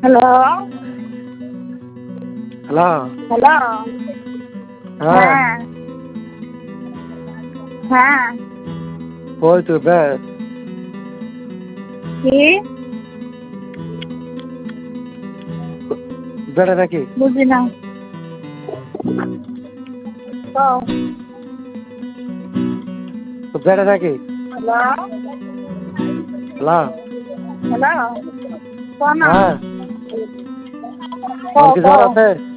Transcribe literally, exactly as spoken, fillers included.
hello hello hello হ্যাঁ হ্যাঁ হ্যাঁ কই তো বে কি বেটা নাকি বুঝি না কও বেটা নাকি হ্যালো হ্যালো হ্যালো কও না হ্যাঁ কও আর কি জ্বর কও আছে